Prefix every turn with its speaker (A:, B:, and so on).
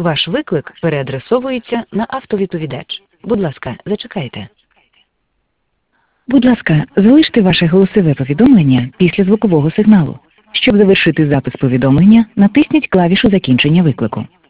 A: Ваш виклик переадресовується на автовідповідач. Будь ласка, зачекайте. Будь ласка, залиште ваше голосове повідомлення після звукового сигналу. Щоб завершити запис повідомлення, натисніть клавішу закінчення виклику.